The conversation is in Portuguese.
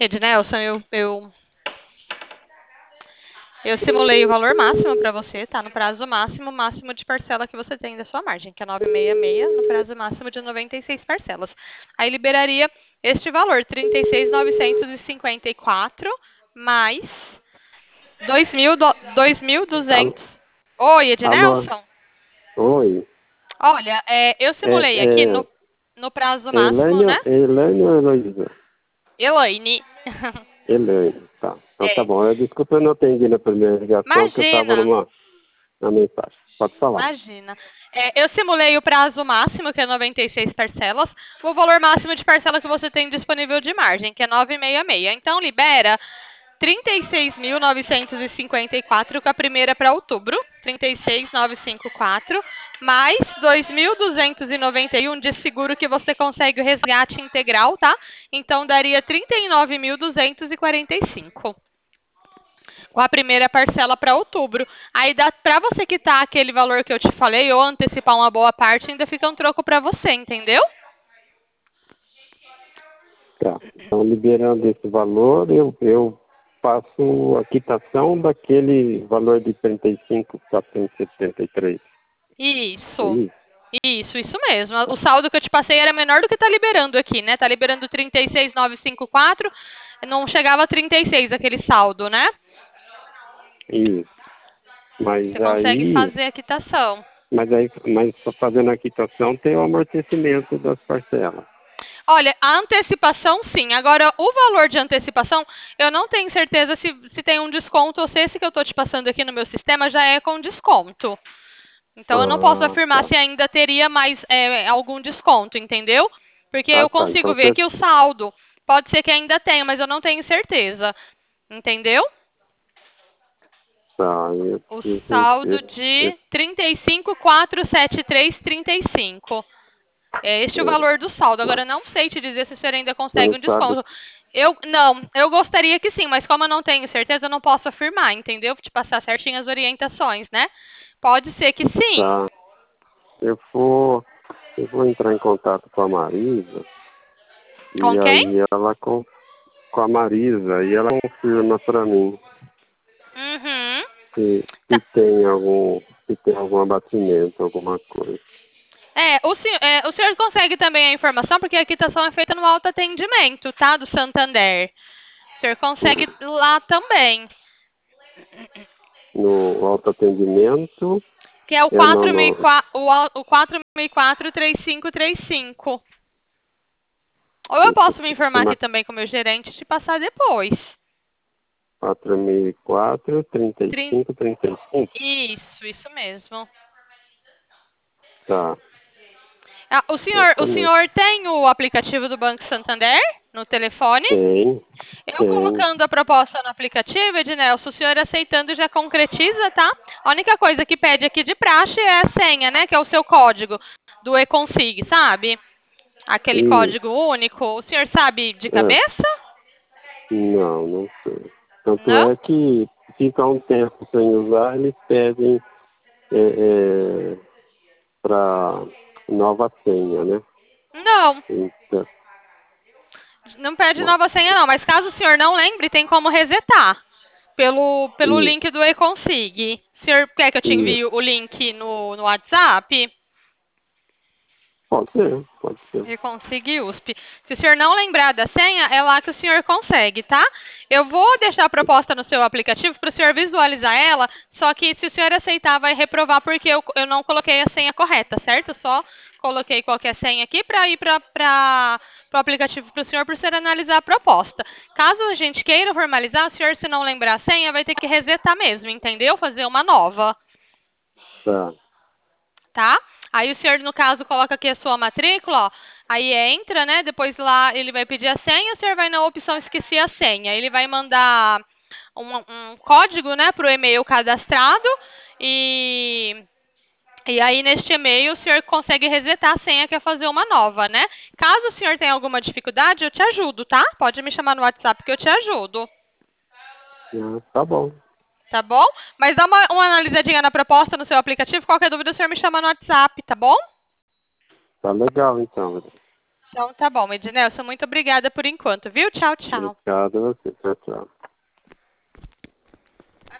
Ednelson, eu simulei o valor máximo para você, tá? No prazo máximo, máximo de parcela que você tem da sua margem, que é 966, no prazo máximo de 96 parcelas. Aí liberaria este valor, 36.954 mais Alô? 2.200. Oi, Alô? Ednelson? Oi. Olha, eu É, simulei aqui é, no prazo é máximo, né? Elaine ou Heloísa? Elaine. Elaine, tá. Então tá É. bom. Desculpa, eu não atendi na primeira ligação, que eu estava Imagina. na mensagem. Pode falar. Imagina. Eu simulei o prazo máximo, que é 96 parcelas, o valor máximo de parcela que você tem disponível de margem, que é 966. Então, libera 36.954 com a primeira para outubro, 36.954, mais 2.291 de seguro que você consegue o resgate integral, tá? Então, daria 39.245 com a primeira parcela para outubro. Aí dá para você quitar aquele valor que eu te falei ou antecipar uma boa parte, ainda fica um troco para você, entendeu? Tá. Então, liberando esse valor, eu faço a quitação daquele valor de 35.473. É Isso. isso? Isso mesmo. O Tá. saldo que eu te passei era menor do que tá liberando aqui, né? Tá liberando 36.954, não chegava a 36 aquele saldo, né? Isso. Mas Você consegue aí, fazer a quitação. mas fazendo a quitação tem o amortecimento das parcelas. Olha, a antecipação sim. Agora, o valor de antecipação, eu não tenho certeza se tem um desconto ou se esse que eu estou te passando aqui no meu sistema já é com desconto. Então, eu não posso Ah, afirmar tá. se ainda teria mais algum desconto, entendeu? Porque Ah, eu tá. consigo Então ver você. aqui o saldo. Pode ser que ainda tenha, mas eu não tenho certeza. Entendeu? Tá, O saldo de 35.473,35. É este o valor do saldo. Agora, mas eu não sei te dizer se o senhor ainda consegue não um sabe. desconto. Eu gostaria que sim, mas como eu não tenho certeza, eu não posso afirmar, entendeu? Vou te passar certinho as orientações, né? Pode ser que sim. Tá. Eu vou, eu vou entrar em contato com a Marisa Com e quem? aí com a Marisa e ela confirma para mim Uhum. se, Tá. se tem algum abatimento, alguma coisa. O senhor consegue também a informação, porque a quitação é feita no autoatendimento, tá? Do Santander. O senhor consegue lá também. No autoatendimento, Que é o é no 4004, o 4004-3535. Ou eu posso me informar aqui sistema também com o meu gerente e te passar depois. 4004 Trin- 35 35. isso mesmo. Tá, Ah, o exatamente. senhor tem o aplicativo do Banco Santander no telefone? Tem, Eu tem. colocando a proposta no aplicativo, Ednelson, o senhor aceitando já concretiza, tá? A única coisa que pede aqui de praxe é a senha, né? Que é o seu código do eConsig, sabe? Aquele Isso. código único. O senhor sabe de É, cabeça? não, não sei. Tanto Não? é que fica um tempo sem usar, eles pedem para nova senha, né? Não. Então, Não pede bom, nova senha, não. Mas caso o senhor não lembre, tem como resetar pelo isso, link do eConsig. O senhor quer que eu te envie isso. o link no WhatsApp? Pode ser, pode ser. eConsig USP. Se o senhor não lembrar da senha, é lá que o senhor consegue, tá? Eu vou deixar a proposta no seu aplicativo para o senhor visualizar ela, só que se o senhor aceitar, vai reprovar porque eu não coloquei a senha correta, certo? Eu só coloquei qualquer senha aqui para ir para o aplicativo para o senhor analisar a proposta. Caso a gente queira formalizar, o senhor, se não lembrar a senha, vai ter que resetar mesmo, entendeu? Fazer uma nova, Tá, tá? Aí o senhor, no caso, coloca aqui a sua matrícula, ó, aí entra, né? Depois lá ele vai pedir a senha, o senhor vai na opção esqueci a senha. Ele vai mandar um código, né, para o e-mail cadastrado e e aí, neste e-mail, o senhor consegue resetar a senha, que é fazer uma nova, né? Caso o senhor tenha alguma dificuldade, eu te ajudo, tá? Pode me chamar no WhatsApp que eu te ajudo, tá bom. tá bom? Mas dá uma analisadinha na proposta no seu aplicativo. Qualquer dúvida, o senhor me chama no WhatsApp, tá bom? Tá legal então. Então tá bom, Ednelson, muito obrigada por enquanto, viu? Tchau, tchau. Obrigado a você. Tchau, tchau.